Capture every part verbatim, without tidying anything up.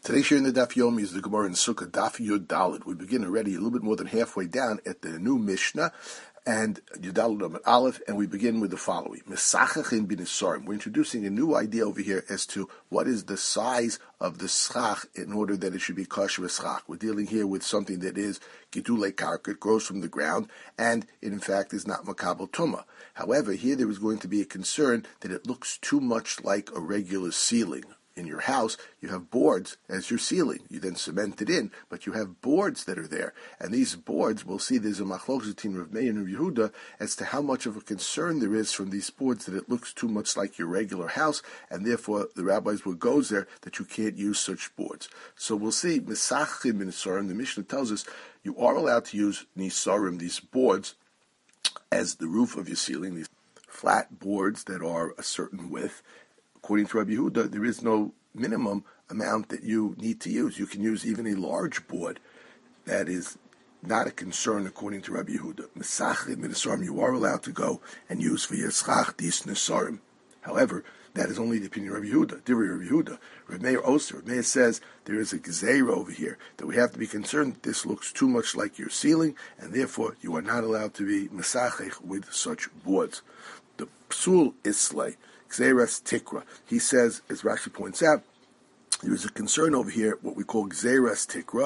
Today's share in the Daf Yomi is the Gemara in Sukkah, Daf Yud Daled. We begin already a little bit more than halfway down at the new Mishnah, and Yud Daled Amud Aleph, and we begin with the following. Mesachachin bin Isarim. We're introducing a new idea over here as to what is the size of the schach in order that it should be kosher schach. We're dealing here with something that is gidulei karka, it grows from the ground, and it in fact is not makabel tumah. However, here there is going to be a concern that it looks too much like a regular ceiling. In your house, you have boards as your ceiling. You then cement it in, but you have boards that are there. And these boards, we'll see there's a machlokes between Rav Meir and Rav Yehuda as to how much of a concern there is from these boards that it looks too much like your regular house, and therefore the rabbis will go there that you can't use such boards. So we'll see, Mesachim bin Nisarim, the Mishnah tells us you are allowed to use Nisarim, these boards, as the roof of your ceiling, these flat boards that are a certain width. According to Rabbi Yehuda, there is no minimum amount that you need to use. You can use even a large board. That is not a concern according to Rabbi Yehuda. Mesachim bin Nisarim, you are allowed to go and use for your schach dis Nisarim. However, that is only the opinion of Rabbi Yehuda. Divrei Rabbi Yehuda. Rabbi Meir Oster. Rabbi Meir says there is a gezeira over here that we have to be concerned that this looks too much like your ceiling, and therefore you are not allowed to be mesachech with such boards. The psul islay. Gzeras Tikra. He says, as Rashi points out, there is a concern over here, what we call Gzeras Tikra.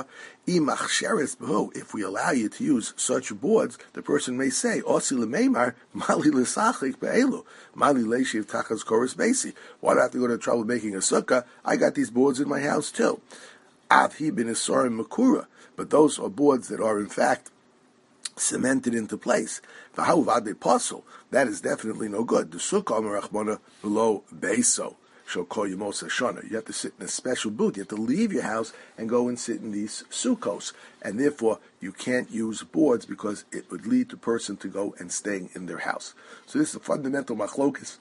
If we allow you to use such boards, the person may say, Osi lemeimar, mali lesachik be'elu, mali leishiv tachas koros basi. Why do I have to go to the trouble of making a sukkah? I got these boards in my house too. Avhi bin Isarim makura. But those are boards that are, in fact, cemented into place. That is definitely no good. The sukkah merachmana below beiso shall call you mosa shana. You have to sit in a special booth. You have to leave your house and go and sit in these sukkos, and therefore you can't use boards because it would lead the person to go and staying in their house. So this is a fundamental machlokes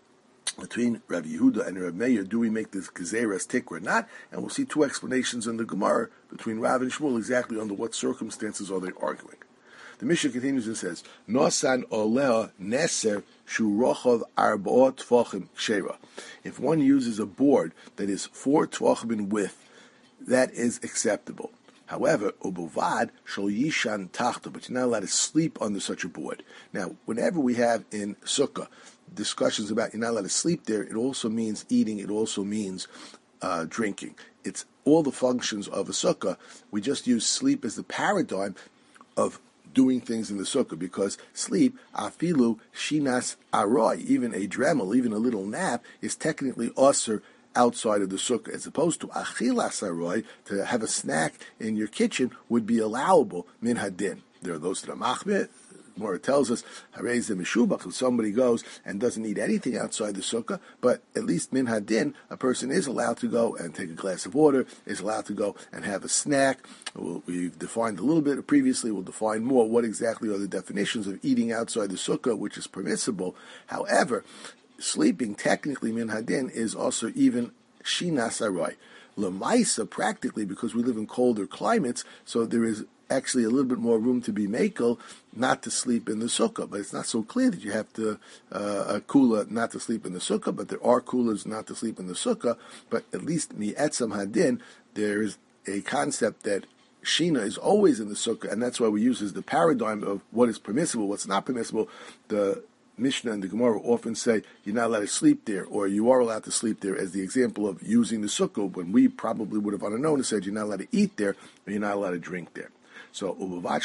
between Rabbi Yehuda and Rabbi Meir. Do we make this gezeras tikra or not? And we'll see two explanations in the Gemara between Rav and Shmuel exactly under what circumstances are they arguing. The Mishnah continues and says, Nosan oleh neser shurochov arbaot tvachim kshera. If one uses a board that is four tvachim in width, that is acceptable. However, ubovad shal yishan tachta, but you're not allowed to sleep under such a board. Now, whenever we have in sukkah discussions about you're not allowed to sleep there, it also means eating, it also means uh, drinking. It's all the functions of a sukkah. We just use sleep as the paradigm of doing things in the sukkah, because sleep, afilu shinas aroi, even a dremel, even a little nap, is technically usher outside of the sukkah, as opposed to achilas aroi, to have a snack in your kitchen would be allowable min hadin. There are those that are machmir. More it tells us, Harei ze meshubach, if somebody goes and doesn't eat anything outside the sukkah, but at least min hadin, a person is allowed to go and take a glass of water, is allowed to go and have a snack. We've defined a little bit previously, we'll define more what exactly are the definitions of eating outside the sukkah, which is permissible. However, sleeping, technically min hadin, is also even shinas aroi. Lemaisa, practically, because we live in colder climates, so there is actually a little bit more room to be makel, not to sleep in the sukkah. But it's not so clear that you have to uh, a kula not to sleep in the sukkah, but there are kulas not to sleep in the sukkah. But at least mi'etzam hadin, there is a concept that Shina is always in the sukkah, and that's why we use as the paradigm of what is permissible, what's not permissible. The Mishnah and the Gemara often say you're not allowed to sleep there, or you are allowed to sleep there, as the example of using the sukkah, when we probably would have unknown and said you're not allowed to eat there, or you're not allowed to drink there. So,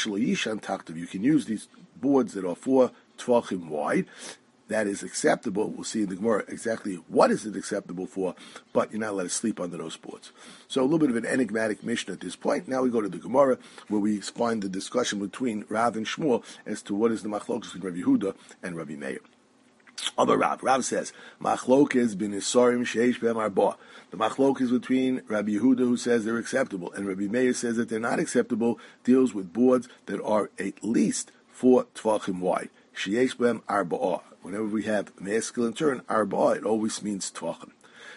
you can use these boards that are four tvachim wide. That is acceptable. We'll see in the Gemara exactly what is it acceptable for, but you're not allowed to sleep under those boards. So a little bit of an enigmatic Mishnah at this point. Now we go to the Gemara, where we find the discussion between Rav and Shmuel as to what is the machlokes between Rabbi Yehuda and Rabbi Meir. Abba Rav. Rav says, Machlokes bin Isarim sheish b'hem arba. The machlok is between Rabbi Yehuda, who says they're acceptable, and Rabbi Meir says that they're not acceptable, deals with boards that are at least four tvachim wide. Sheish b'hem arba. Whenever we have masculine turn, arba, it always means tvachim.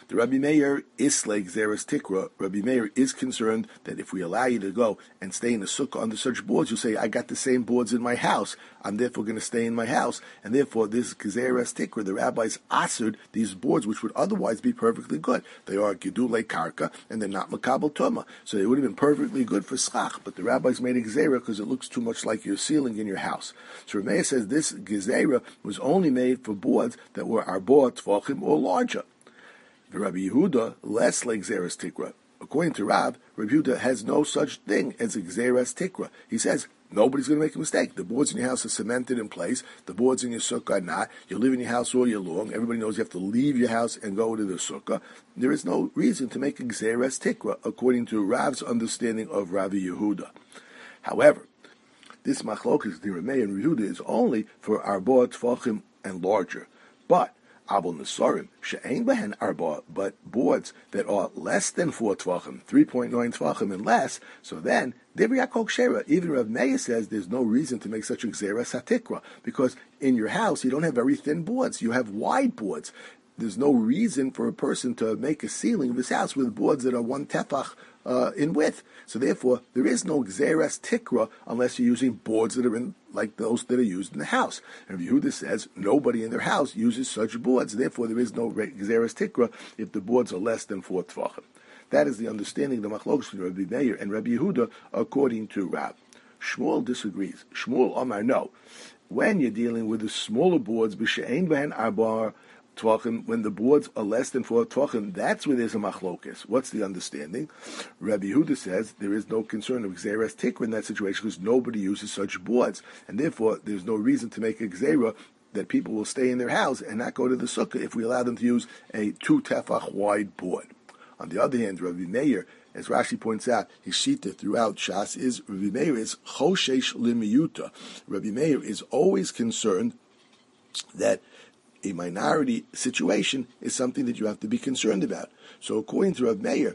The Rabbi Meir Islay Gzeras Tikra. Rabbi Meir is concerned that if we allow you to go and stay in a sukkah under such boards, you'll say, I got the same boards in my house. I'm therefore going to stay in my house. And therefore, this Gzeras Tikra, the rabbis assered these boards, which would otherwise be perfectly good. They are Gidulei Karka, and they're not Makabel Tuma. So they would have been perfectly good for Schach, but the rabbis made a Gezerah because it looks too much like your ceiling in your house. So Rabbi Meir says this Gezerah was only made for boards that were Arbor, Tvachim, or larger. The Rabbi Yehuda, less like Gzeras Tikra. According to Rav, Rabbi Yehuda has no such thing as a Gzeras Tikra. He says, nobody's going to make a mistake. The boards in your house are cemented in place. The boards in your sukkah are not. You live in your house all year long. Everybody knows you have to leave your house and go to the sukkah. There is no reason to make a Gzeras Tikra, according to Rav's understanding of Rabbi Yehuda. However, this machlokas, the Rabbi and Rabbi Yehuda, is only for Arbor, Tvachim, and larger. But Abul Nesarim, she'ein behen arba, but boards that are less than four tvachim, three point nine tvachim and less, so then, Divrei Kol Shera, even Rav Meir says there's no reason to make such a Gzeras Hatikra, because in your house you don't have very thin boards, you have wide boards. There's no reason for a person to make a ceiling of his house with boards that are one tefach uh, in width. So therefore, there is no Gzeras Tikra unless you're using boards that are in like those that are used in the house. And Yehuda says nobody in their house uses such boards. Therefore, there is no Gzeras Tikra if the boards are less than four tvachim. That is the understanding of the machlokes between Rabbi Meir and Rabbi Yehuda according to Rav. Shmuel disagrees. Shmuel Amar, no. When you're dealing with the smaller boards, b'she'ein b'hen arba tvachim, when the boards are less than four tvachim, that's where there's a machlokes. What's the understanding? Rabbi Yehuda says there is no concern of Gzeras Tikra in that situation because nobody uses such boards, and therefore there's no reason to make a Gzera that people will stay in their house and not go to the sukkah if we allow them to use a two tefach wide board. On the other hand, Rabbi Meir, as Rashi points out, his shita throughout Shas is Rabbi Meir is choshesh limiyuta. Rabbi Meir is always concerned that a minority situation is something that you have to be concerned about. So according to Rabbi Meir,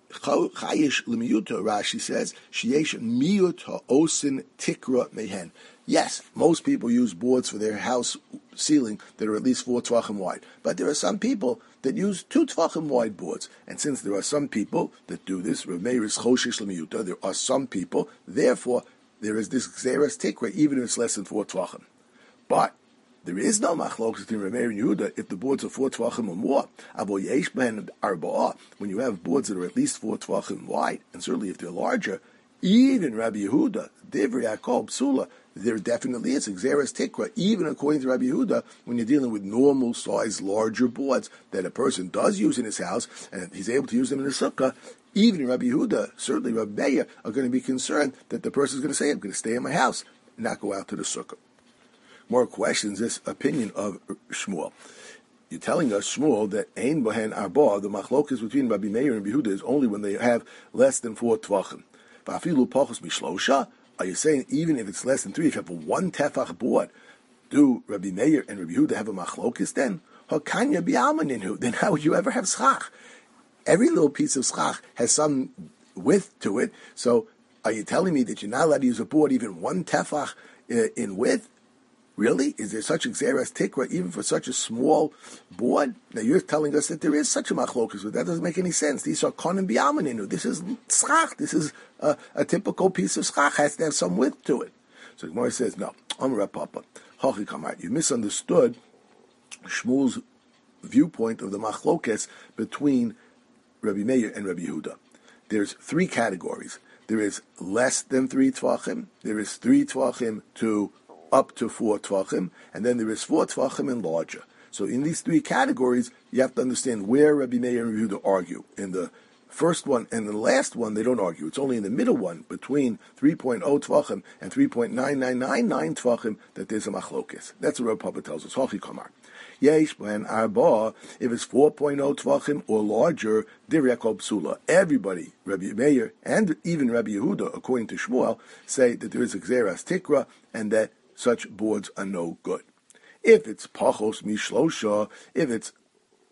chayish limiyuta, Rashi says, sheyesh miyut ha'osin tikra mehen. Yes, most people use boards for their house ceiling that are at least four tvachim wide. But there are some people that use two tvachim wide boards. And since there are some people that do this, Rav Meir is choshesh limiyuta, there are some people, therefore, there is this Gzeras Tikra, even if it's less than four tvachim. But there is no machlokes between Rav Meir and Yehuda if the boards are four tvachim or more. Abo yesh behen arba'ah, when you have boards that are at least four tvachim wide, and certainly if they're larger, even Rabbi Yehuda, Divrei Yaakov, Psula, there definitely is a Gzeras Tikra, even according to Rabbi Yehuda, when you're dealing with normal size, larger boards that a person does use in his house, and he's able to use them in the sukkah, even Rabbi Yehuda, certainly Rabbi Meir, are going to be concerned that the person is going to say, I'm going to stay in my house, and not go out to the sukkah. More questions, this opinion of Shmuel. You're telling us, Shmuel, that Ein Bohen Arba, the machlokas between Rabbi Meir and Rabbi Yehuda is only when they have less than four tvachim. V'afilu pachos mishlosha. Are you saying even if it's less than three, if you have a one tefach board, do Rabbi Meir and Rabbi Yehuda have a machlokis then? Hakanya bi'almaninu. Then how would you ever have schach? Every little piece of schach has some width to it. So are you telling me that you're not allowed to use a board even one tefach in width? Really? Is there such a Gzeras Tikra even for such a small board? Now you're telling us that there is such a machlokus, but that doesn't make any sense. These are konim bi'almaninu. This is schach. This is a, a typical piece of schach. Has to have some width to it. So the Gemara says, no. Amar Papa, Hachi Kamar. You misunderstood Shmuel's viewpoint of the machlokes between Rabbi Meir and Rabbi Yehuda. There's three categories. There is less than three tvachim. There is three tvachim to up to four tvachim, and then there is four tvachim and larger. So in these three categories, you have to understand where Rabbi Meir and Rabbi Yehuda argue. In the first one and the last one, they don't argue. It's only in the middle one, between three point oh tvachim and three point nine nine nine nine tvachim, that there's a machlokes. That's what Rabbi Papa tells us. Hachi Kamar. Yesh when arba, if it's four point oh tvachim or larger, Divrei Yaakov Psula. Everybody, Rabbi Meir and even Rabbi Yehuda, according to Shmuel, say that there is a Gzeras Tikra and that such boards are no good. If it's pachos mishlosha, if it's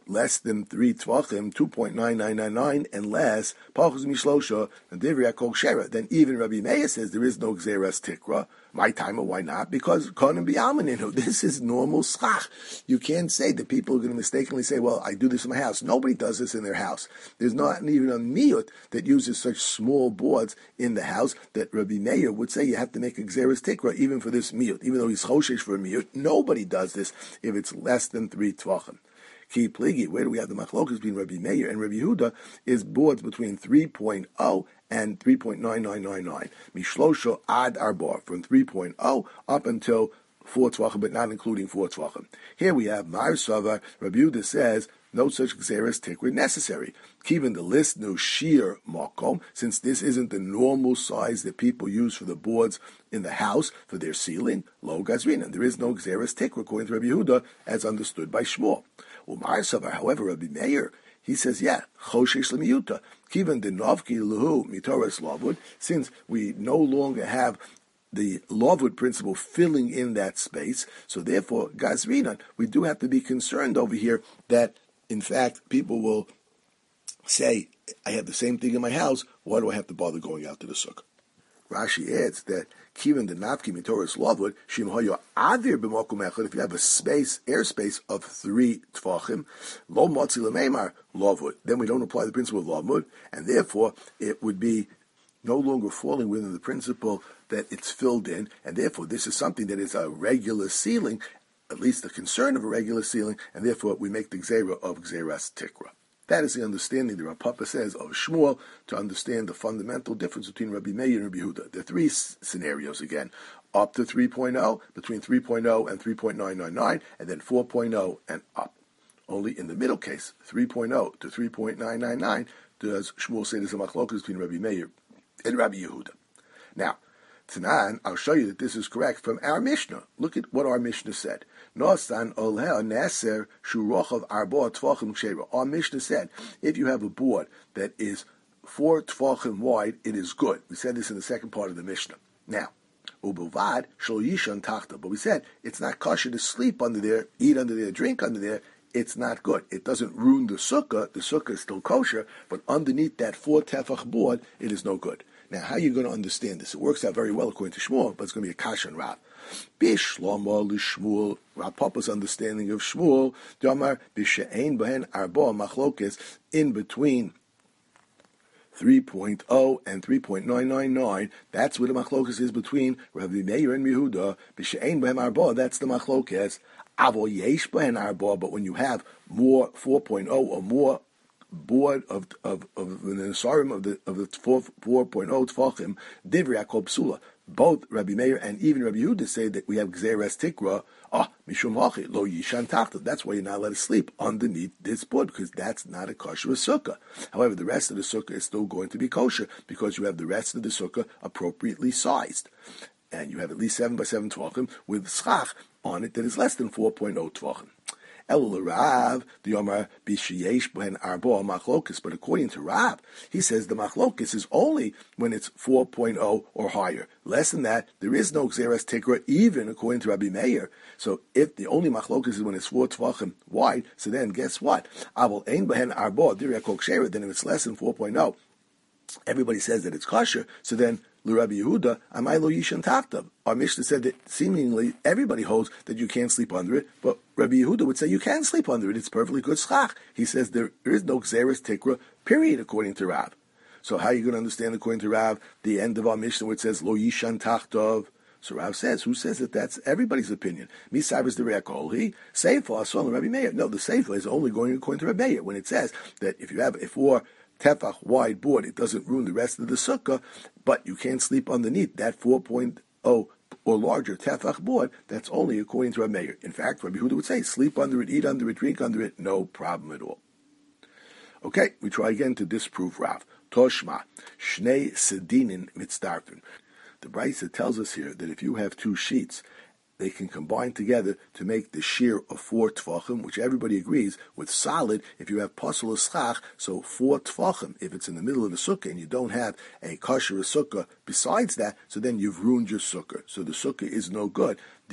less than three tvachim, two point nine nine nine nine, and less, pachus mishlosha, and divri akol shera. Then even Rabbi Meir says there is no gzeras tikra. My timer, why not? Because kohen b'almaninu. This is normal schach. You can't say that people are going to mistakenly say, well, I do this in my house. Nobody does this in their house. There's not even a miyut that uses such small boards in the house that Rabbi Meir would say you have to make a gzeras tikra even for this miyut. Even though he's choshesh for a miyut, nobody does this if it's less than three tvachim. Ki pligi, where do we have the machlokas between Rabbi Meir and Rabbi Yehuda, is boards between three point oh and three point nine nine nine nine. Mishlosha ad arba, from three point oh up until four tvachim, but not including four tvachim. Here we have Mar Sava. Rabbi Yehuda says no such gzeres tikra necessary. Given the list no sheer makom, since this isn't the normal size that people use for the boards in the house for their ceiling, lo gazrina. There is no gzeres tikra according to Rabbi Yehuda, as understood by Shmuel. Umar Savar, however, Rabbi Meir, he says, yeah, choshesh lemiyuta. Given the novki luhu mitoras lavud, since we no longer have the lavud principle filling in that space, so therefore, gazrina, we do have to be concerned over here that, in fact, people will say, I have the same thing in my house, why do I have to bother going out to the sukkah? Rashi adds that Kivan the Nafki Mitoris Lavud, Shim Hoyo Adir B'Mokum Echad, if you have a space, airspace of three Tvachim, Lo Motzi L'Meimar Lavud, then we don't apply the principle of Lavud, and therefore it would be no longer falling within the principle that it's filled in, and therefore this is something that is a regular ceiling, at least the concern of a regular ceiling, and therefore we make the Gzera of Gzeras Tikra. That is the understanding the Rav Papa says of Shmuel to understand the fundamental difference between Rabbi Meir and Rabbi Yehuda. There are three s- scenarios again, up to three point oh, between three point oh and three point nine nine nine, and then four point oh and up. Only in the middle case, three point oh to three point nine nine nine, does Shmuel say there's a machlokas between Rabbi Meir and Rabbi Yehuda. Now, Tanan, I'll show you that this is correct from our Mishnah. Look at what our Mishnah said. Nosan oleh neser shurochav arba tvachim ksheira. Our Mishnah said, if you have a board that is four tvachim wide, it is good. We said this in the second part of the Mishnah. Now, ubuvad shel yishan tachta. But we said it's not kosher to sleep under there, eat under there, drink under there. It's not good. It doesn't ruin the sukkah. The sukkah is still kosher, but underneath that four tefach board, it is no good. Now, how are you going to understand this? It works out very well according to Shmuel, but it's going to be a kasha and Rav. Bishlama l'Shmuel, Rav Papa's understanding of Shmuel, Damar b'she'ein behen arba machlokes, in between three point oh and three point nine nine nine, that's where the machlokes is between Rabbi Meir and Yehuda. B'she'ein behen arba, that's the machlokes. Avo yesh behen arba, but when you have more four point oh or more board of of of the nesarim of the of the four four point oh tefachim, divrei akol psula. Both Rabbi Meir and even Rabbi Yehuda say that we have gzeres tikra. Ah, mishum hachi lo yishan tachta. That's why you're not allowed to sleep underneath this board, because that's not a kosher sukkah. However, the rest of the sukkah is still going to be kosher because you have the rest of the sukkah appropriately sized, and you have at least seven by seven tefachim with schach on it that is less than four point oh tefachim. El Rav, the Yomar Bishiyesh Behen Arba Machlokas, but according to Rav, he says the Machlokas is only when it's four point oh or higher. Less than that, there is no Xeras Tikra, even according to Rabbi Meir. So if the only Machlokas is when it's four Tvachim wide, so then guess what? Aval Ein Behen Arba Dirya Kol Ksheira, then if it's less than four point oh, everybody says that it's kosher, so then Rabbi Yehuda, Amai lo yishan tachtav. Our Mishnah said that seemingly everybody holds that you can't sleep under it, but Rabbi Yehuda would say you can sleep under it. It's perfectly good schach. He says there, there is no gzeres tikra, period, according to Rav. So how are you going to understand, according to Rav, the end of our Mishnah where it says lo yishan tachtav? So Rav says, who says that that's everybody's opinion? Misavers the reakol, he seifa asol Rabbi Meir. No, the seifa is only going according to Rabbi Meir when it says that if you have a four tefach wide board, it doesn't ruin the rest of the sukkah, but you can't sleep underneath that four point oh or larger tefach board. That's only according to Rabbi Meir. In fact, Rabbi Yehuda would say, sleep under it, eat under it, drink under it, no problem at all. Okay, we try again to disprove Rav. Toshma, Shnei Sedinin Mitzdartun. The Brisa tells us here that if you have two sheets, they can combine together to make the shear of four tefachim, which everybody agrees with solid. If you have pasal schach, so four tefachim. If it's in the middle of the sukkah and you don't have a kosher sukkah besides that, so then you've ruined your sukkah. So the sukkah is no good. These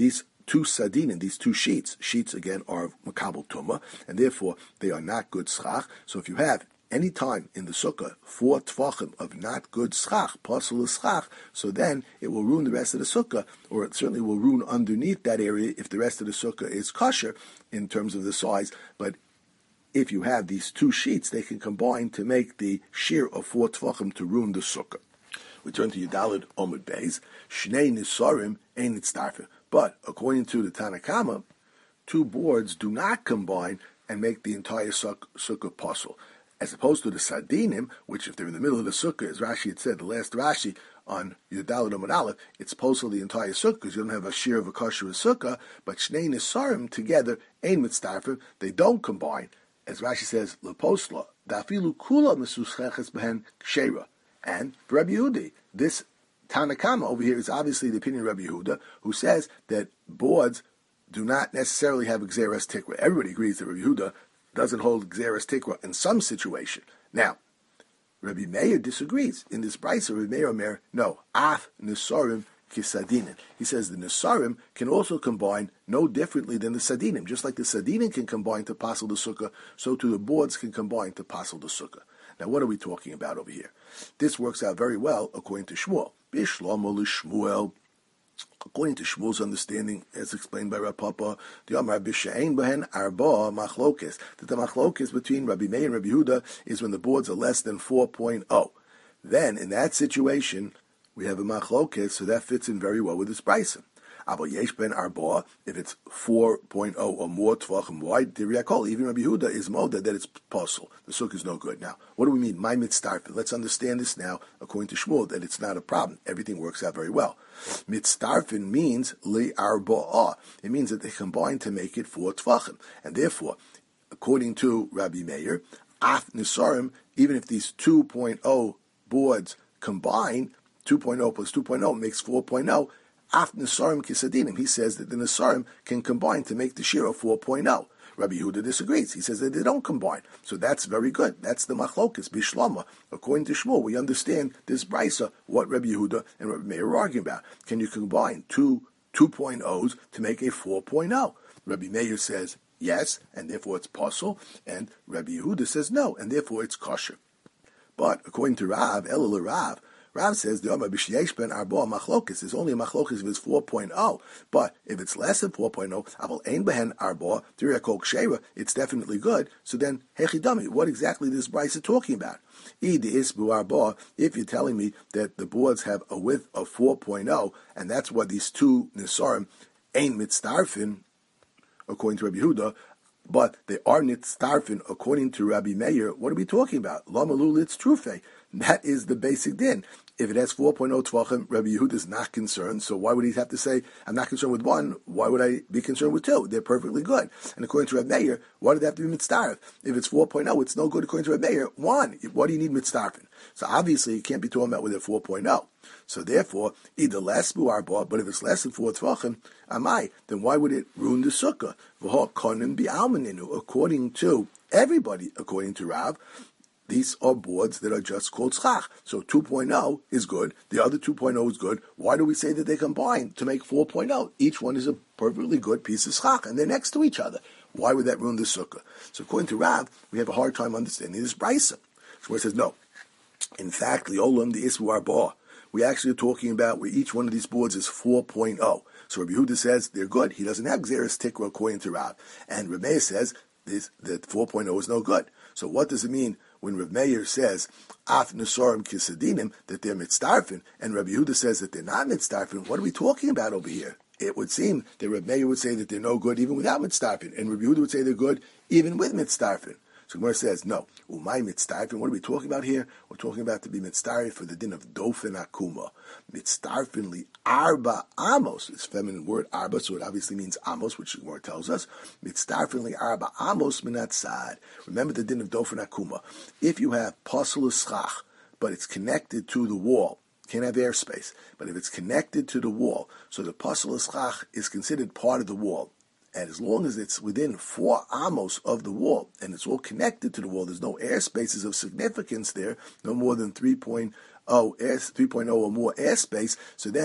two sadinim, these two sheets, sheets again are makabel tuma, and therefore they are not good schach. So if you have any time in the sukkah four tvachim of not good schach, pasul schach, so then it will ruin the rest of the sukkah, or it certainly will ruin underneath that area if the rest of the sukkah is kosher in terms of the size. But if you have these two sheets, they can combine to make the shear of four tvachim to ruin the sukkah. We turn to Yudalid Omid Beis. Shnei nisarim ein nitztarfin. But according to the Tanakama, two boards do not combine and make the entire sukkah, sukkah pasul. As opposed to the sadinim, which if they're in the middle of the sukkah, as Rashi had said, the last Rashi on Yudalid Omid Aleph, it's pasul the entire sukkah because you don't have a shear of a kosher sukkah. But Shnei nisarim together ein mitztarfin. They don't combine. As Rashi says, leposla dafilu kula mesuscheches behen kshera. And for Rabbi Yehuda, this Tanakama over here is obviously the opinion of Rabbi Yehuda, who says that boards do not necessarily have Gzeras Tikra. Everybody agrees that Rabbi Yehuda doesn't hold Gzeras Tikra in some situation. Now, Rabbi Meir disagrees. In this brisa, Rabbi Meir Omer, no, af nisarim kisadinim. He says the nisarim can also combine no differently than the sadinim. Just like the sadinim can combine to pasul the sukkah, so too the boards can combine to pasul the sukkah. Now, what are we talking about over here? This works out very well according to Shmuel. Bishlomo l'Shmuel. According to Shmuel's understanding, as explained by Rav Papa, the Amar b'she'ein behen arba machlokes. That the machlokes between Rabbi Meir and Rabbi Yehuda is when the boards are less than four point oh. Then, in that situation, we have a machlokes, so that fits in very well with this brisa. Abel yesh ben arba, if it's four point oh or more tvachim wide, diriyakol, even Rabbi Yehuda is moda that it's pasul. The sukkah is no good. Now, what do we mean? My mitztarfin. Let's understand this now, according to Shmuel, that it's not a problem. Everything works out very well. Mitztarfin means li arba'ah. It means that they combine to make it four tvachim. And therefore, according to Rabbi Meir, af nisarim, even if these two point oh boards combine, two point oh plus two point oh makes four point oh, Af Nisarim Kisadinim. He says that the Nisarim can combine to make the Shira four point oh. Rabbi Yehuda disagrees. He says that they don't combine. So that's very good. That's the Machlokes, Bishlama. According to Shmuel, we understand this brisa, what Rabbi Yehuda and Rabbi Meir are arguing about. Can you combine two two point ohs to make a four point oh? Rabbi Meir says yes, and therefore it's pasul, and Rabbi Yehuda says no, and therefore it's kosher. But according to Rav, Elul Rav, Rav says the Omar b'sheyesh ben arba machlokes is only a machlokes if it's four point oh. But if it's less than four point oh, aval ein behen arba diriyakol kshera, it's definitely good. So then hechidami, what exactly is this brisa talking about? Id isbu arba. If you're telling me that the boards have a width of four point oh, and that's what these two nisarim ain't mitztarfin, according to Rabbi Yehuda, but they are nitztarfin according to Rabbi Meir, what are we talking about? Lamalu litz trufe. That is the basic din. If it has four point oh tvachim, Rabbi Yehuda is not concerned, so why would he have to say, I'm not concerned with one, why would I be concerned with two? They're perfectly good. And according to Rabbi Meir, why do they have to be mitzdarif? If it's four point oh, it's no good according to Rabbi Meir. One, why do you need mitzdarifin? So obviously, you can't be talking about with a four point oh. So therefore, either less bu'arba, but if it's less than four tvachim, amai, then why would it ruin the sukkah? V'ho konim bi'almaninu. According to everybody, according to Rav, these are boards that are just called schach. So two point oh is good. The other two point oh is good. Why do we say that they combine to make four point oh? Each one is a perfectly good piece of schach, and they're next to each other. Why would that ruin the sukkah? So according to Rav, we have a hard time understanding this brisa. So it says, no. In fact, Liolam, the Isbu Arba, we actually are talking about where each one of these boards is four point oh. So Rabbi Yehuda says they're good. He doesn't have Gzeres Tikra according to Rav. And Rabbi Meir says this, that four point oh is no good. So what does it mean when Rav Meir says, Af Nesorim Kisadinim, that they're mitzdarfin, and Rabbi Yehuda says that they're not mitzdarfin? What are we talking about over here? It would seem that Rav Meir would say that they're no good even without mitzdarfin, and Rabbi Yehuda would say they're good even with mitzdarfin. So Gemara says, no. Umay mitzdarfin, what are we talking about here? We're talking about to be mitzdarfin for the din of dofen akuma. Mitzdarfin li arba amos. It's a feminine word, arba, so it obviously means amos, which the Gemara tells us. Mitzdarfin li arba amos minatzad. Remember the din of dofen akuma. If you have pasul schach, but it's connected to the wall, can't have airspace, but if it's connected to the wall, so the pasul schach is considered part of the wall. And as long as it's within four amos of the wall, and it's all connected to the wall, there's no air spaces of significance there, no more than three point oh, three point oh or more airspace, so then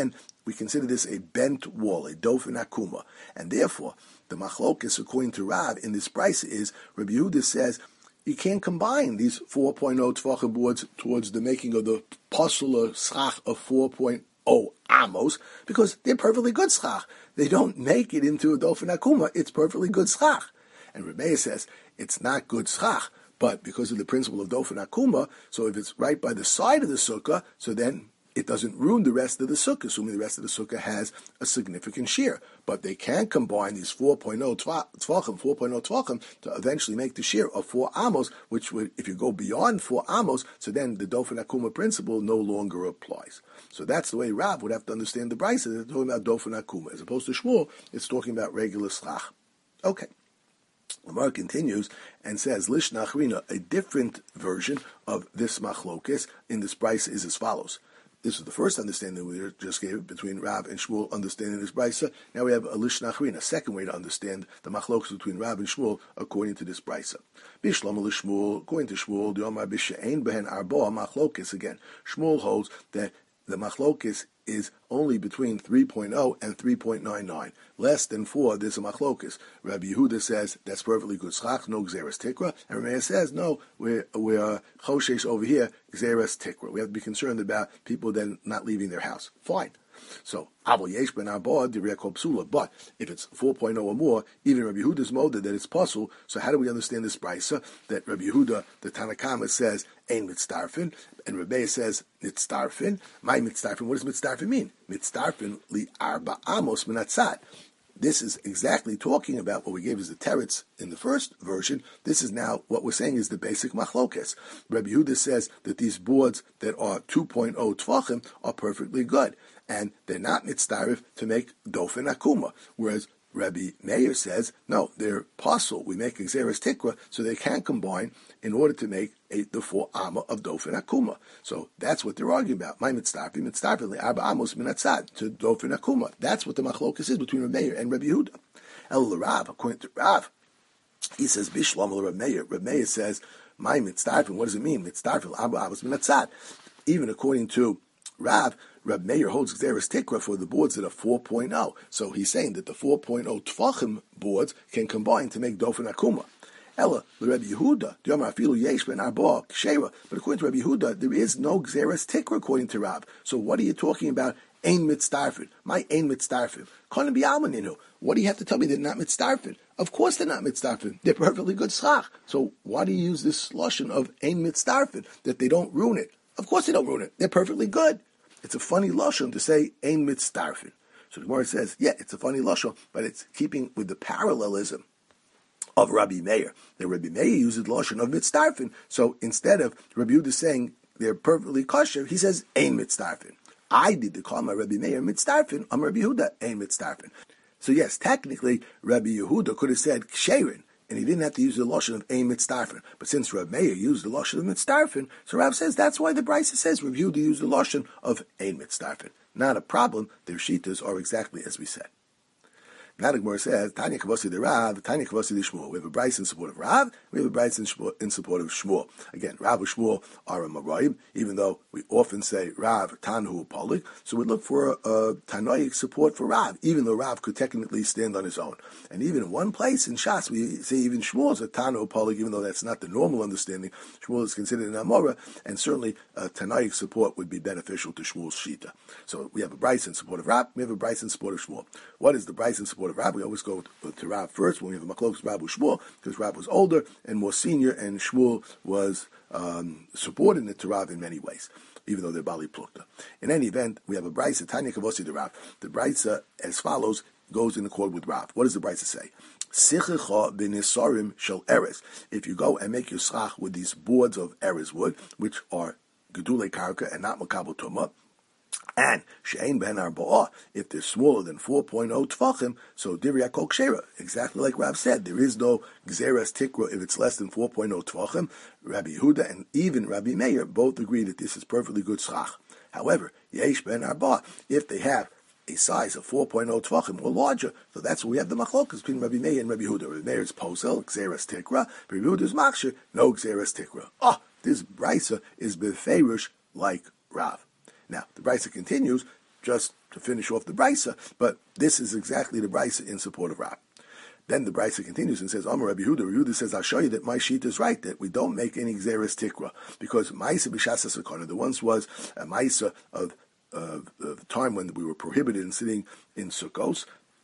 we consider this a bent wall, a dofen akuma. And therefore, the machlokes, according to Rav, in this price is, Rabbi Yehuda says, you can't combine these four point oh tvachim boards towards the making of the pasula schach of four point oh amos, because they're perfectly good schach. They don't make it into a dofen akuma. It's perfectly good schach. And Rebbeinu says it's not good schach, but because of the principle of dofen akuma, so if it's right by the side of the sukkah, so then it doesn't ruin the rest of the sukkah, assuming the rest of the sukkah has a significant shear. But they can combine these four point oh tvachim, four point oh tvachim, to eventually make the shear of four amos, which would, if you go beyond four amos, so then the dofen akuma principle no longer applies. So that's the way Rav would have to understand the brisa. They're talking about dofen akuma. As opposed to Shmuel, it's talking about regular schach. Okay. Lamar continues and says, Lish Nachrina, a different version of this machlokes in this brisa is as follows. This is the first understanding we just gave between Rav and Shmuel understanding this brisa. Now we have a Lish Nachrina, a second way to understand the machlokes between Rav and Shmuel according to this brisa. Bishlam Shmuel, according to Shmuel, the Omar B'She'ein Behen Arboa machlokes again. Shmuel holds that the machlokes is only between three point oh and three point nine nine. Less than four, there's a machlokes. Rabbi Yehuda says that's perfectly good schach, no gzeres tikra. And Rabbi says, no, we're, we're choshesh over here, gzeres tikra. We have to be concerned about people then not leaving their house. Fine. So, Abel Yesh Ben Arba, Divrei Kol Psula. But if it's four point oh or more, even Rabbi Yehuda's moded that it's possible. So how do we understand this brisa? That Rabbi Yehuda, the Tanakama, says, Ein mitzdarfin, and Rabbi says, mitzdarfin. My mitzdarfin, what does mitzdarfin mean? Mitzdarfin li arba amos minatzat. This is exactly talking about what we gave as the teretz in the first version. This is now what we're saying is the basic machlokes. Rabbi Yehuda says that these boards that are two point oh tvachim are perfectly good, and they're not mitzdarif to make dofen akuma. Whereas Rabbi Meir says, no, they're pasul. We make exeris tikra, so they can combine in order to make a, the four amma of dofen akuma. So that's what they're arguing about. My mitzdarfi, mitzdarfi, le'arba amos minatzad, to dofen akuma. That's what the machlokas is between Rabbi Meir and Rabbi Yehuda. El Rav, according to Rav, he says, bishlam el Rabbi Meir. Rabbi Meir says, my mitzdarfi, what does it mean? Mitzdarfi, le'arba amos minatzad. Even according to Rav, Reb Meir holds Xeris Tikra for the boards that are four point oh. So he's saying that the four point oh Tvachim boards can combine to make Dofen Akuma. Ella, the Rebbe Yehuda, Yomar Afilu Yesh Ben Arba Kshera. But according to Rebbe Yehuda, there is no Xeris Tikra according to Rav. So what are you talking about? Ein mitzdarfin. My ein mitzdarfin. Kohen b'almaninu. What do you have to tell me they're not mitzdarfin? Of course they're not mitzdarfin. They're perfectly good schach. So why do you use this lotion of ein mitzdarfin, that they don't ruin it? Of course they don't ruin it. They're perfectly good. It's a funny lashon to say ein mitzdarfin. So the Gemara says, yeah, it's a funny lashon, but it's keeping with the parallelism of Rabbi Meir. That Rabbi Meir uses lashon of mitzdarfin. So instead of Rabbi Yehuda saying they're perfectly kosher, he says ein mitzdarfin. I did the call my Rabbi Meir mitzdarfin. I'm Rabbi Yehuda ein mitzdarfin. So yes, technically Rabbi Yehuda could have said ksherin, and he didn't have to use the lashon of ein mitzdarfin. But since Rav Meir used the lashon of mitzdarfin, so Rav says that's why the brisa says Rav Yehuda used the lashon of ein mitzdarfin. Not a problem. Their shitas are exactly as we said. Now the Gemara says, Tanya Kavasi de Rav, Tanya Kavasi de Shmuel. We have a brisa in support of Rav, we have a brisa in, in support of Shmuel. Again, Rav and Shmuel are a Marayim, even though we often say Rav, Tanhu, Polik. So we look for a, a Tanoic support for Rav, even though Rav could technically stand on his own. And even in one place in Shas, we say even Shmuel is a Tanhu, Polik, even though that's not the normal understanding. Shmuel is considered an Amora, and certainly a Tanoic support would be beneficial to Shmuel's Shita. So we have a brisa in support of Rav, we have a brisa in support of Shmuel. What is the brisa in support of Rav? We always go to, to Rav first when we have a machlokes Rav with Shmuel, because Rav was older and more senior, and Shmuel was um, subordinate to Rav in many ways, even though they're Bali Plukta. In any event, we have a brisa, Tanya Kavosi de Rav. The brisa, as follows, goes in accord with Rav. What does the brisa say? Sichecha b'nisarim shel eres. If you go and make your schach with these boards of eres wood, which are gedulei karka and not makabel tumah, and she'ein ben arba'ah, if they're smaller than four point oh tvachim, so divrei kol kshera, exactly like Rav said, there is no gzeras tikra if it's less than four point oh tvachim. Rabbi Yehuda and even Rabbi Meir both agree that this is perfectly good schach. However, yesh ben arba'ah, if they have a size of four point oh tvachim or larger, so that's where we have the machlokas between Rabbi Meir and Rabbi Yehuda. Rabbi Meir is posel, gzeras tikra, Rabbi Yehuda is machshir, no gzeras tikra. Ah, oh, this brisa is beferish like Rav. Now, the brisa continues, just to finish off the brisa, but this is exactly the brisa in support of Rab. Then the brisa continues and says, Amar Rabbi Yehuda, Rabbi Yehuda says, I'll show you that my sheet is right, that we don't make any Xeris Tikra, because Maisa B'Shasa Sakana, there once was a Maisa of, of, of the time when we were prohibited in sitting in Sukkos.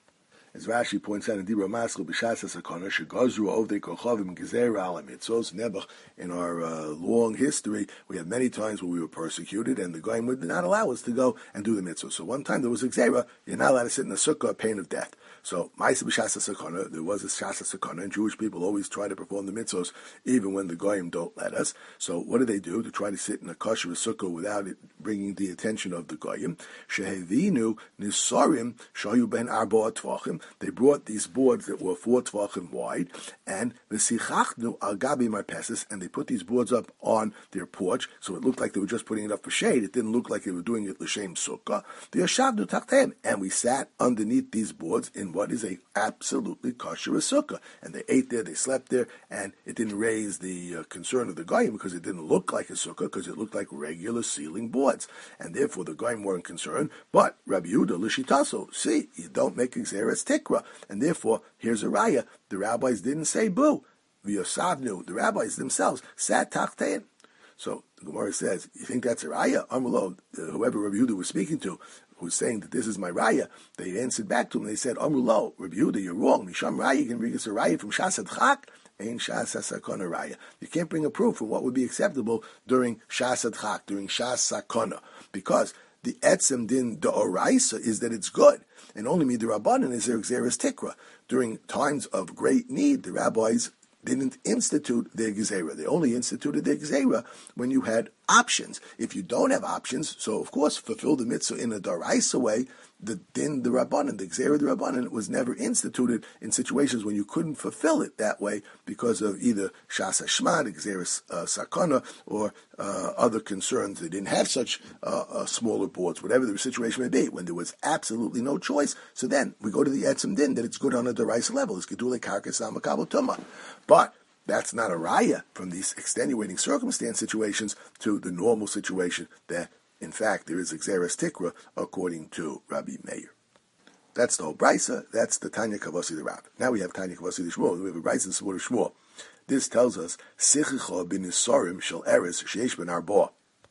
As Rashi points out in Dibra Maskil B'Shasa Sakana, Shegazru Ovdei Kochavim Gezer Ala Mitzos Nebuch. In our uh, long history, we have many times where we were persecuted, and the Goyim would not allow us to go and do the mitzvah. So one time there was a Gzera, you're not allowed to sit in a sukkah, pain of death. So, Ma'aseh b'Shasa Sakana, there was a Shasa Sakana, and Jewish people always try to perform the mitzvahs even when the Goyim don't let us. So, what do they do to try to sit in a kosher sukkah without it bringing the attention of the Goyim? Shehevinu nisarim shayu ben arba tvachim. They brought these boards that were four tvachim wide, and v'sichachnu al gabi marpeses, and they put these boards up on their porch, so it looked like they were just putting it up for shade. It didn't look like they were doing it l'shem sukkah. V'yashavnu tachtem, and we sat underneath these boards in what is a absolutely kosher sukkah. And they ate there, they slept there, and it didn't raise the uh, concern of the Goyim because it didn't look like a sukkah, because it looked like regular ceiling boards. And therefore the Goyim weren't concerned. But Rabbi Yehuda, Lishitaso, see, you don't make Xeris Tikra. And therefore, here's a raya. The rabbis didn't say boo. V'yosavnu, the rabbis themselves sat tachtein. So the Gemara says, you think that's a raya? Amulo, whoever Rabbi Yehuda was speaking to, who's saying that this is my raya, they answered back to him, they said, Amulo, Rabbi Yehuda, you're wrong. Misham raya, you can bring us a raya from Shasad Chak, ain't Shas Sakona raya. You can't bring a proof of what would be acceptable during Shasad Chak, during Shas Sakona, because the etzem din da'oraisa is that it's good, and only midrabanan is there Xeris Tikra. During times of great need, the rabbis didn't institute their gezerah. They only instituted their gezerah when you had options. If you don't have options, so of course fulfill the mitzvah in a daraisa way, the din the rabbanan, the gezerah the rabbanan was never instituted in situations when you couldn't fulfill it that way because of either shas hashma, gezerah uh, sakana, or uh, other concerns. They didn't have such uh, uh, smaller boards, whatever the situation may be, when there was absolutely no choice. So then we go to the etzem din that it's good on a daraisa level. It's gedule karkas amakabel tumah. But that's not a raya from these extenuating circumstance situations to the normal situation that, in fact, there is a Xeris Tikra according to Rabbi Meir. That's the whole brisa. That's the Tanya Kavasi the Rab. Now we have Tanya Kavasi the Shmuel. We have a brisa in support of Shmuel. This tells us Sichicha bin Nisarim shel Eres sheish ben arba.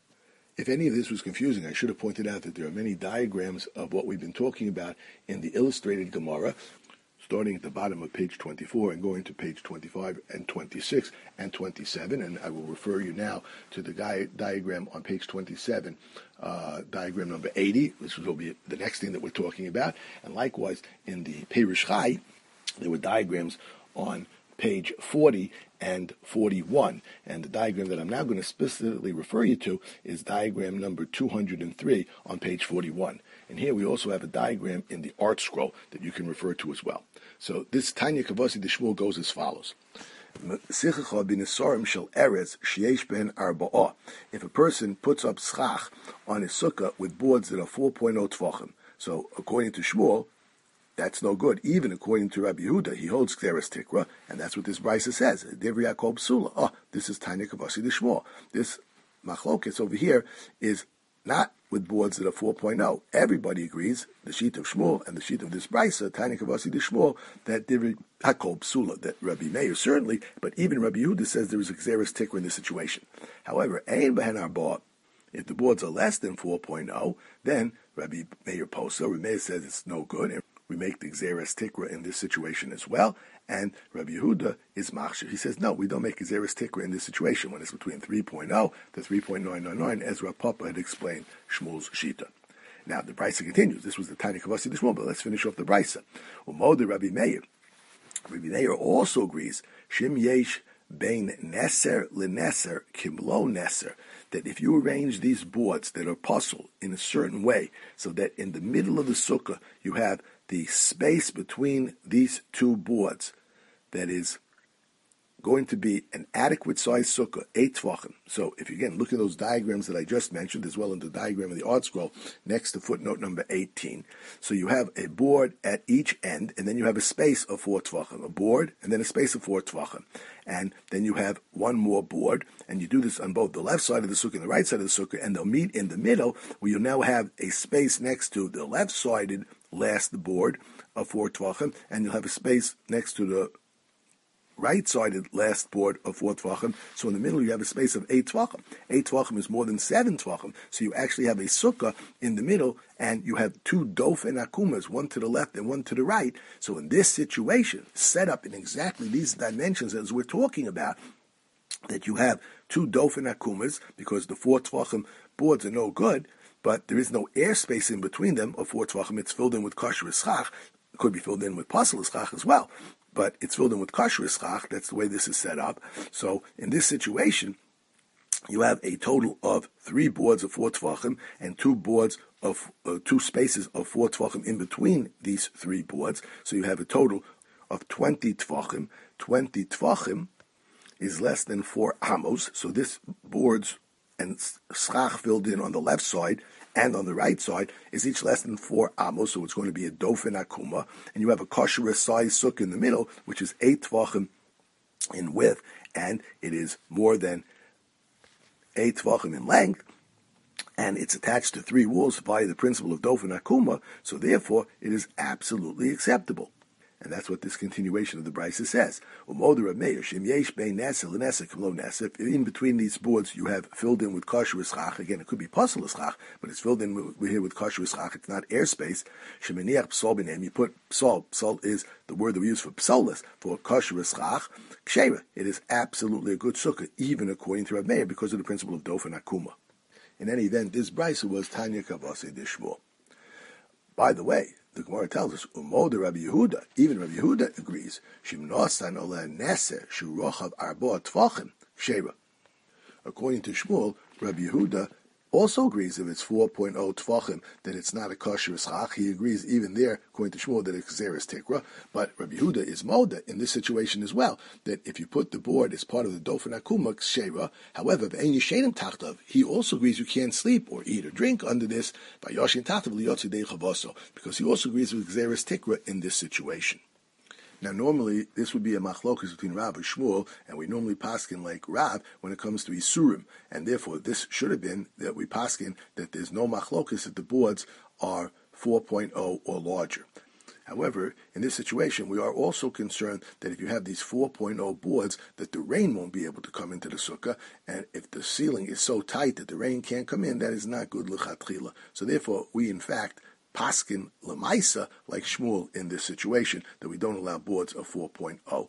If any of this was confusing, I should have pointed out that there are many diagrams of what we've been talking about in the illustrated Gemara, starting at the bottom of page twenty-four and going to page twenty-five and twenty-six and twenty-seven. And I will refer you now to the guy, diagram on page twenty-seven, uh, diagram number eighty. This will be the next thing that we're talking about. And likewise, in the Perush Chai, there were diagrams on page forty and forty-one. And the diagram that I'm now going to specifically refer you to is diagram number two hundred three on page forty-one. And here we also have a diagram in the art scroll that you can refer to as well. So this Tanya Kavasi the Shmuel goes as follows. If a person puts up schach on his sukkah with boards that are four point oh tvachim, so according to Shmuel, that's no good. Even according to Rabbi Yehuda, he holds Xeris Tikra, and that's what this brisa says. Devri Yaakov Psula. Oh, this is Tanya Kavasi the Shmuel. This machlokes over here is not with boards that are four point oh. Everybody agrees, the sheet of Shmuel and the sheet of this brisa, Tanya Kavasi the Shmuel, that Devri Yaakov Psula, that Rabbi Meir certainly, but even Rabbi Yehuda says there is a Xeris Tikra in this situation. However, Ein Behen Arba, if the boards are less than four point oh, then Rabbi Meir Posa, Rabbi Meir says it's no good, and we make the Xeris Tikra in this situation as well, and Rabbi Yehuda is machshir. He says, no, we don't make Xeris Tikra in this situation when it's between three point oh to three point nine nine nine, as Rav Papa had explained Shmuel's Shita. Now, the brisa continues. This was the Tanya Kavasi the Shmuel, but let's finish off the brisa. Umod Rabbi Meir. Rabbi Meir also agrees, Shim Yesh Bein Neser Leneser Kimlo Neser, that if you arrange these boards that are puzzled in a certain way, so that in the middle of the sukkah you have the space between these two boards that is going to be an adequate size sukkah, eight tvachim. So if you again look at those diagrams that I just mentioned, as well as the diagram of the art scroll next to footnote number eighteen. So you have a board at each end, and then you have a space of four tvachim, a board, and then a space of four tvachim. And then you have one more board, and you do this on both the left side of the sukkah and the right side of the sukkah, and they'll meet in the middle, where you now have a space next to the left-sided last board of four tvachim, and you'll have a space next to the right-sided last board of four tvachim. So in the middle you have a space of eight tvachim. Eight tvachim is more than seven tvachim. So you actually have a sukkah in the middle, and you have two dof and akumas, one to the left and one to the right. So in this situation, set up in exactly these dimensions as we're talking about, that you have two dof and akumas, because the four tvachim boards are no good, but there is no airspace in between them of four tvachim. It's filled in with kosher schach. It could be filled in with pasul schach as well, but it's filled in with kosher schach. That's the way this is set up. So in this situation, you have a total of three boards of four tvachim and two boards of uh, two spaces of four tvachim in between these three boards. So you have a total of twenty tvachim. Twenty tvachim is less than four amos. So this boards and schach filled in on the left side and on the right side is each less than four amos, so it's going to be a dof and akuma. And you have a kosher size sukkah in the middle, which is eight tvachim in width, and it is more than eight tvachim in length, and it's attached to three walls by the principle of dof and akuma, so therefore it is absolutely acceptable. And that's what this continuation of the Brisa says. If in between these boards you have filled in with kosher schach, again it could be pasul schach, but it's filled in with, here with kosher schach, it's not airspace. You put psal, psal is the word that we use for psolis, for kosher schach, kshera. It is absolutely a good sukkah, even according to Rav Meir, because of the principle of dof and akuma. In any event, this Brisa was Tanya Kavase Dishmo. By the way, the Gemara tells us, Umoda Rabbi Yehuda, even Rabbi Yehuda agrees, Shimnosan ola neser shurochav arba tvachim sheva. According to Shmuel, Rabbi Yehuda also agrees if it's four point oh tvachim, that it's not a kosher schach. He agrees even there, according to Shmuel, that it's xeris tikra. But Rabbi Yehuda is moda in this situation as well, that if you put the board as part of the dofen akuma sheva, however, v'ein yishenim tachtav, he also agrees you can't sleep or eat or drink under this, v'yoshin tachtav liyotzi dei chavaso, because he also agrees with xeris tikra in this situation. Now, normally, this would be a machlokus between Rav and Shmuel, and we normally paskin like Rav when it comes to Isurim, and therefore this should have been that we paskin that there's no machlokus if the boards are four point oh or larger. However, in this situation, we are also concerned that if you have these four point oh boards, that the rain won't be able to come into the sukkah, and if the ceiling is so tight that the rain can't come in, that is not good l'chatchila. So therefore, we in fact paskin lemaisa like Shmuel in this situation, that we don't allow boards of four point oh.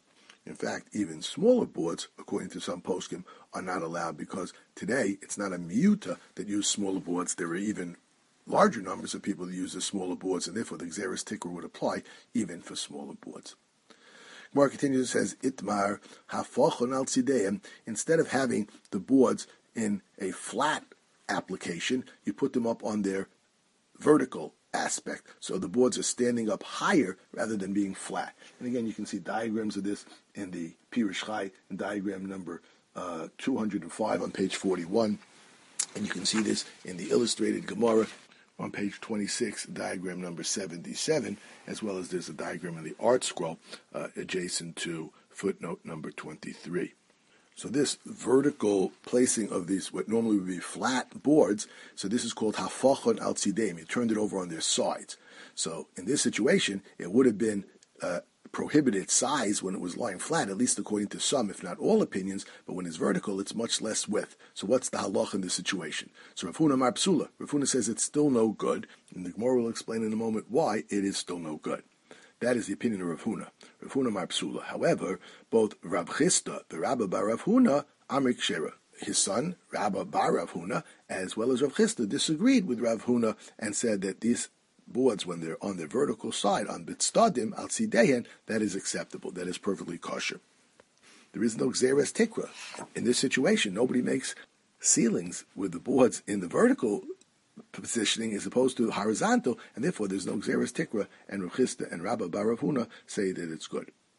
In fact, even smaller boards, according to some poskim, are not allowed, because today it's not a miuta that use smaller boards. There are even larger numbers of people that use the smaller boards, and therefore the xeris tikra would apply even for smaller boards. Gemara continues and says, Itmar hafochon al tzideim, instead of having the boards in a flat application, you put them up on their vertical aspect, so the boards are standing up higher rather than being flat. And again, you can see diagrams of this in the Pirush Chai, in diagram number uh, two hundred five on page forty-one, and you can see this in the illustrated Gemara on page twenty-six, diagram number seventy-seven, as well as there's a diagram in the art scroll uh, adjacent to footnote number twenty-three. So this vertical placing of these, what normally would be flat boards, so this is called hafachon al tzideim. You turned it over on their sides. So in this situation, it would have been uh, prohibited size when it was lying flat, at least according to some, if not all opinions, but when it's vertical, it's much less width. So what's the halach in this situation? So Rav Huna Mar Psula, Rav Huna says it's still no good, and the Gemara will explain in a moment why it is still no good. That is the opinion of Rav Huna. Rav Huna Mar Psula. However, both Rav Chisda, the Rabba bar Rav Huna, Amrik Shera, his son, Rabba bar Rav Huna, as well as Rav Chisda, disagreed with Rav Huna and said that these boards, when they're on their vertical side, on bitstadim, al tzidehen, that is acceptable. That is perfectly kosher. There is no xeres tikra. In this situation, nobody makes ceilings with the boards in the vertical positioning as opposed to horizontal, and therefore there's no xeris tikra, and Rav Chisda and Rabba bar Rav Huna say that it's good.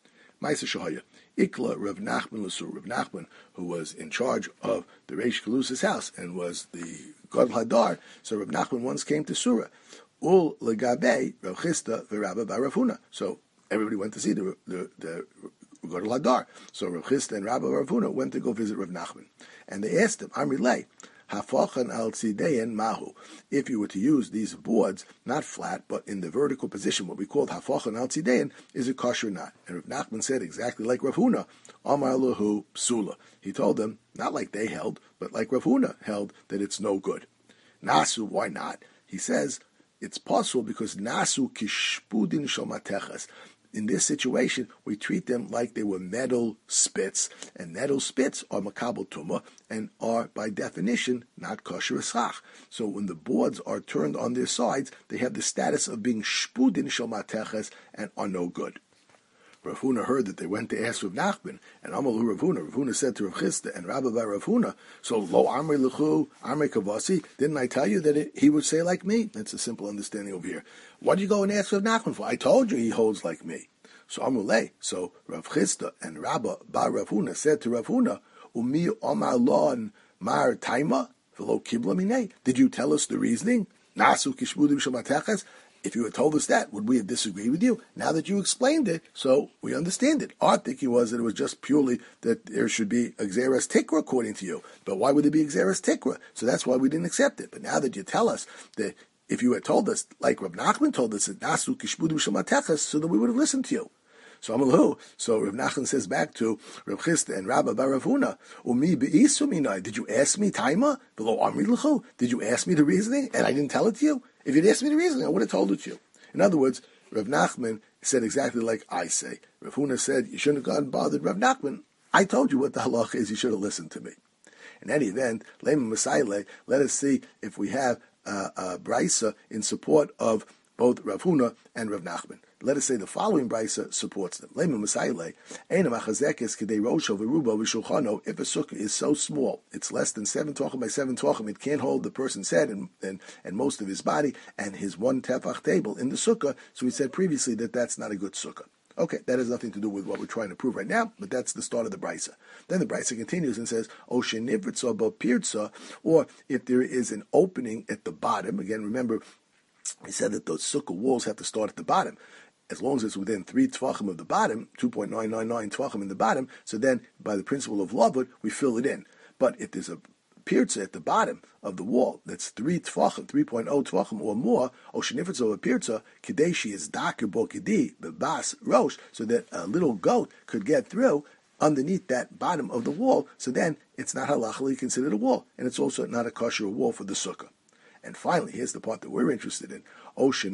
Ma'aser Shahaya. Ikla Rav Nachman Lasur. Rav Nachman, who was in charge of the Reish Galus's house and was the Gadol Hadar, so Rav Nachman once came to Surah. Ul legabe Rav Chisda v'Rabba bar Rav Huna. So everybody went to see the the, the Gadol Hadar. So Rav Chisda and Rabba Rav Huna went to go visit Rav Nachman, and they asked him, Amri Lei, Hafachan al tzidein mahu. If you were to use these boards, not flat, but in the vertical position, what we called hafachan al tzidein, is it kosher or not? And Rav Nachman said exactly like Rav Huna, Amar lahu psula. He told them, not like they held, but like Rav Huna held, that it's no good. Nasu, why not? He says, it's possible because nasu kishpudin shomateches. In this situation, we treat them like they were metal spits, and metal spits are makabel tumah and are, by definition, not kosher eschach. So when the boards are turned on their sides, they have the status of being shpudin shomateches and are no good. Rav Huna heard that they went to ask Rav Nachman, and Amalu Rav Huna. Rav Huna said to Rav Chisda and Rabba bar Rav Huna, so lo amri lechu amri kavasi, didn't I tell you that it, he would say like me? That's a simple understanding over here. What did you go and ask Rav Nachman for? I told you he holds like me. So Amulei, so Rav Chisda and Rabba bar Rav Huna said to Rav Huna, Umi omar lon mar taima v'lo kibla minei. Did you tell us the reasoning? Nasu kishmudim shemateches. If you had told us that, would we have disagreed with you? Now that you explained it, so we understand it. Our thinking was that it was just purely that there should be a Xeris Tikra according to you. But why would there be a Xeris Tikra? So that's why we didn't accept it. But now that you tell us that if you had told us, like Rav Nachman told us, that Nasu Kishbudim Shemateches, so that we would have listened to you. So Amalahu, so Rav Nachman says back to Rav Chisda and Rabba bar Rav Huna, Umi be'isu minai, did you ask me taima? Below amri l'chu? Did you ask me the reasoning and I didn't tell it to you? If you'd asked me the reasoning, I would have told it to you. In other words, Rav Nachman said exactly like I say. Rav Huna said, you shouldn't have gone and bothered Rav Nachman. I told you what the halach is, you should have listened to me. In any event, Lema Masayle, let us see if we have uh, a brisa in support of both Rav Huna and Rav Nachman. Let us say the following brisa supports them. Lema Masayle, Einam achazekes kedei rosho v'rubo v'shulchano. If a sukkah is so small, it's less than seven tvachim by seven tvachim, it can't hold the person's head and, and, and most of his body and his one tefach table in the sukkah. So we said previously that that's not a good sukkah. Okay, that has nothing to do with what we're trying to prove right now, but that's the start of the brisa. Then the brisa continues and says, O shenivritza b'pirtza, or if there is an opening at the bottom. Again, remember, he said that those sukkah walls have to start at the bottom. As long as it's within three tvachim of the bottom, two point nine nine nine tvachim in the bottom, so then by the principle of lavud, we fill it in. But if there's a pirza at the bottom of the wall that's three tvachim, three point oh tvachim or more, o shenifetzo a pirza, kadeshi is daker bo kedi, bebas rosh, so that a little goat could get through underneath that bottom of the wall, so then it's not halachically considered a wall, and it's also not a kosher wall for the sukkah. And finally, here's the part that we're interested in. Or if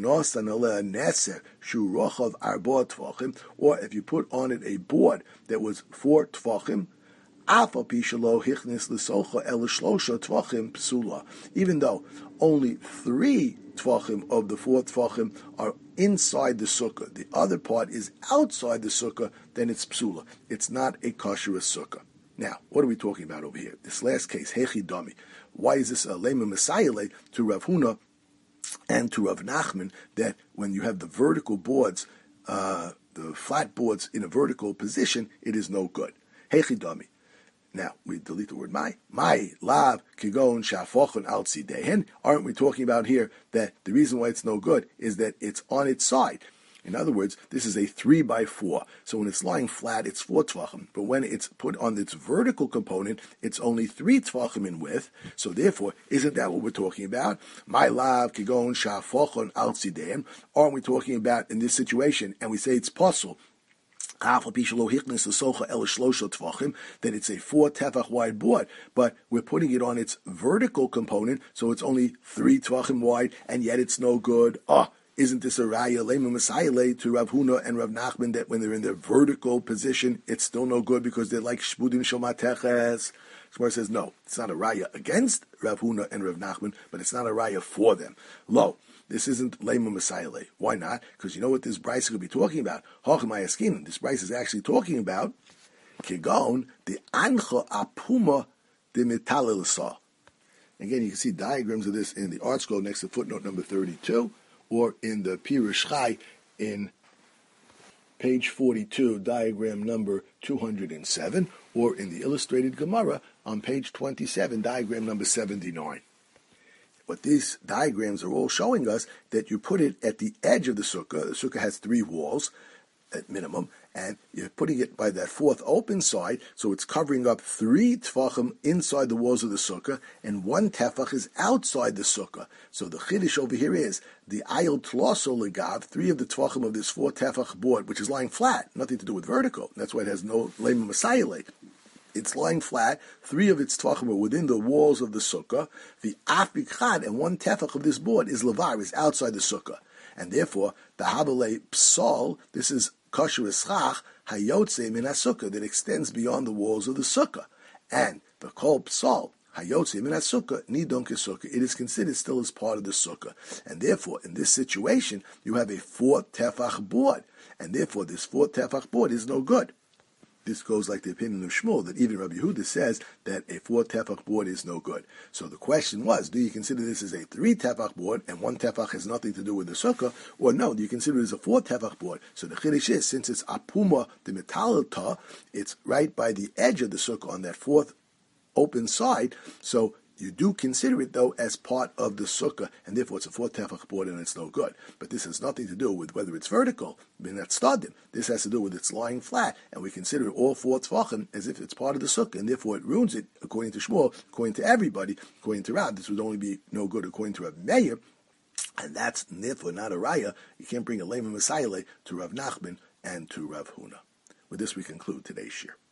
you put on it a board that was four tvachim, even though only three tvachim of the four tvachim are inside the sukkah, the other part is outside the sukkah, then it's psula. It's not a kosherous sukkah. Now, what are we talking about over here? This last case, hechi dami. Why is this a lema mesayele to Rav Huna and to Rav Nachman that when you have the vertical boards, uh, the flat boards in a vertical position, it is no good? Hechi dami. Now, we delete the word my. My, lav, kigon, shafochon, al tzidehen. Aren't we talking about here that the reason why it's no good is that it's on its side? In other words, this is a three by four. So when it's lying flat, it's four tvachim. But when it's put on its vertical component, it's only three tvachim in width. So therefore, isn't that what we're talking about? My lav, kigon, shafochon, al tzidehen. Aren't we talking about in this situation? And we say it's possible that it's a four tefach wide board, but we're putting it on its vertical component, so it's only three tvachim wide, and yet it's no good. Ah, isn't this a raya lema masayele to Rav Huna and Rav Nachman that when they're in their vertical position, it's still no good because they're like shbudim shomateches? Shmuel says no, it's not a raya against Rav Huna and Rav Nachman, but it's not a raya for them. Lo. This isn't lema masayele. Why not? Because you know what this brisa could be talking about? Hachmayaskin. This brisa is actually talking about kigon the ancha apuma de metalilsa. Again, you can see diagrams of this in the art scroll next to footnote number thirty-two, or in the Pirush Chai in page forty-two, diagram number two hundred seven, or in the illustrated Gemara on page twenty-seven, diagram number seventy-nine. What these diagrams are all showing us, that you put it at the edge of the sukkah. The sukkah has three walls at minimum, and you're putting it by that fourth open side, so it's covering up three tefachim inside the walls of the sukkah, and one tefach is outside the sukkah. So the chiddush over here is the ayil tloso legav, three of the tefachim of this four tefach board, which is lying flat, nothing to do with vertical. That's why it has no lema masayile. It's lying flat. Three of its tefachim are within the walls of the sukkah. The afichad, and one tefach of this board is levar, is outside the sukkah, and therefore the habale psal. This is kosher eschach hayotze min sukkah, that extends beyond the walls of the sukkah, and the kol psal hayotze min sukkah nidon kesukkah. It is considered still as part of the sukkah, and therefore in this situation you have a four tefach board, and therefore this four tefach board is no good. This goes like the opinion of Shmuel, that even Rabbi Yehuda says that a four tefach board is no good. So the question was, do you consider this as a three tefach board, and one tefach has nothing to do with the sukkah, or no, do you consider it as a four tefach board? So the chiddush is, since it's apuma the metalta, it's right by the edge of the sukkah on that fourth open side, so you do consider it, though, as part of the sukkah, and therefore it's a four tefach board and it's no good. But this has nothing to do with whether it's vertical, stadim. This has to do with it's lying flat, and we consider all four tefachim as if it's part of the sukkah, and therefore it ruins it, according to Shmuel, according to everybody, according to Rab. This would only be no good according to Rav Meir, and that's therefore not a raya. You can't bring a lema masayile to Rav Nachman and to Rav Huna. With this, we conclude today's shir.